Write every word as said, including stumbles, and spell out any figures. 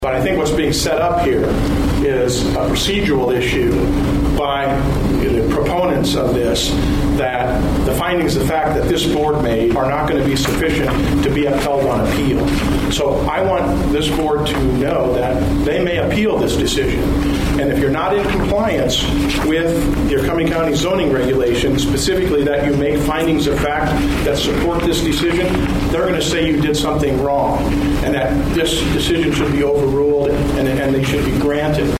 But I think what's being set up here is a procedural issue by the proponents of this, that the findings of fact that this board made are not going to be sufficient to be upheld on appeal. So I want this board to know that they may appeal this decision. And if you're not in compliance with your Cumming County zoning regulations, specifically that you make findings of fact that support this decision, they're going to say you did something wrong and that this decision should be overruled and, and they should be granted.